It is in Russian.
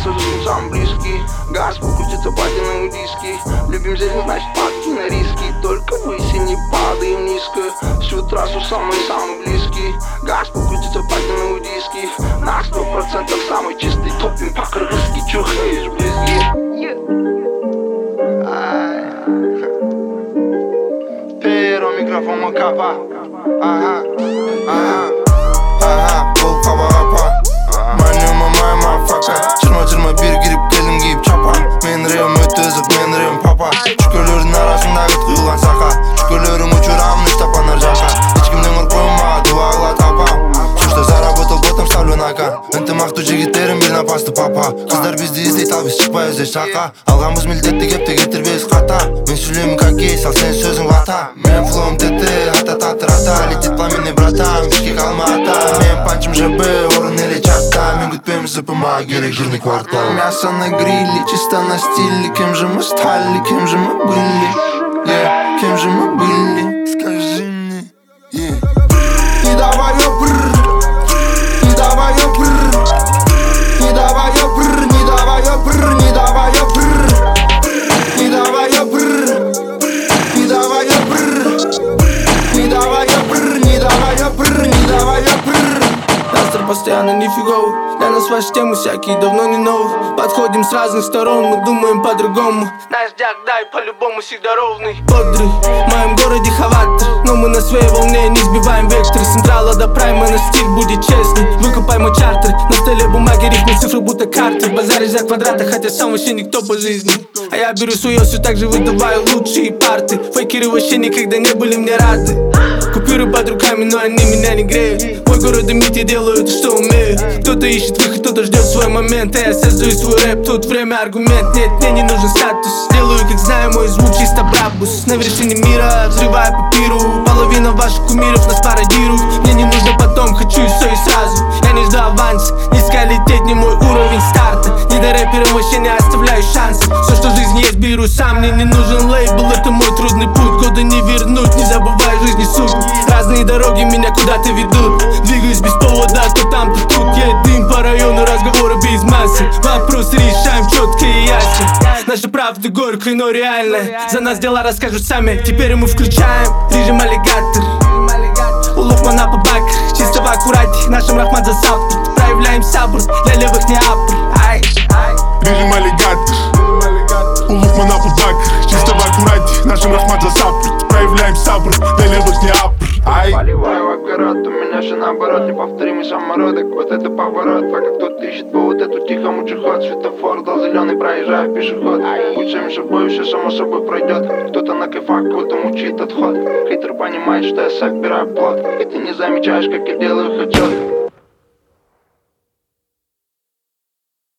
трасса, жизнь самый близкий. Газ покрутится, платиновые диски. Любим зелень, значит падки на риски. Только высь и не падаем низко. Всю трассу самый близкий. Газ покрутится, платиновые диски. На 100% самый чистый топим по-кыргызски. Чухаешь, близки. Pero микрофон макапа. Бұл қаба-қапа Мане мамай мафака Жиырма бір кіріп келдім киіп чапан Мен рем өте үзік, мен рем папа Шүкірлердің арасында күт құйылған сақа Шүкірлерің учурамын штапан ар жақа Ешкімнен ұрқойма, дуа қыла тапам Шушта заработал, потом ставлю на кон Ынтымақты жігіттерім бір напасты папа Қыздар бізді іздейді, ал біз шықпай іздей шақа Алғанбыз милдетті кепті кетірбес қата Мен сөйлеймін как есть, ал сен сөзің вата Мен флоум тетті, ата-та-та-та Летит пламенный братан, бішкек алматы Мен панчым жабы, орын или чатта Мен күтпеймін ЗПМА, керек жирный квартал Мясо на гриле, чисто на стиле Кем же мы стали, кем же мы были Кем же мы были, скажи мне Не давай опр, не давай опр Не давай опр, не давай опр, не давай опр Не давай опр, не давай опр Не давай опр, не давай опр, не давай опр Настр постоянно нифиговый Для нас ваши темы всякие давно не новые Подходим с разных сторон, мы думаем по-другому Наш дяк, дай по-любому всегда ровный Бодрый, в моем городе хаватор Но мы на своей волне не сбиваем вектор С централа до прайма наш стиль будет честный Выкупай мой чартер, на столе бумаги рифмы цифры будто карты Базаришь за квадраты, хотя сам вообще никто по жизни А я беру свое, все так же выдаваю лучшие парты Фейкеры вообще никогда не были мне рады Купюры под руками, но они меня не греют Мой город и мить, я делаю то, что умею Кто-то ищет выход, кто-то ждет свой момент А я создаю свой рэп, тут время аргумент Нет, мне не нужен статус Делаю, как знаю, мой звук чисто брабус На вершине мира, взрываю по пиру Половина ваших кумиров нас пародирует Мне не нужно потом, хочу и все и сразу Я не жду аванс, низко лететь не мой уровень старта Не до рэперам вообще не оставляю шансов Все, что в жизни есть, беру сам Мне не нужен лейбл, это мой трудный путь Годы не вернуть, не забывай в жизни суть Разные дороги меня куда-то ведут Двигаюсь без повода, то там, то тут Я дым по району, разговоры без массы Вопросы решаем четко и ясно Наша правда горькая, но реальная За нас дела расскажут сами Теперь мы включаем режим аллигатор У Лукмана по бакр Чисто в аккурате, нашим Рахмат за саппорт Проявляем сабр, для левых не апр Режим аллигатор У Лукмана по бакр Чисто в аккурате, нашим Рахмат за саппорт Проявляем сабр, для левых не апр Поливаю в огород, у меня же наоборот Неповторимый самородок, вот это поворот Пока кто-то ищет повод, эту тихо мучу ход Светофор дал зеленый, проезжаю пешеход Будь самим собой, все само собой пройдет Кто-то на кайфах, кто-то мучит отход Хейтер понимает, что я собираю плод И ты не замечаешь, как я делаю хотел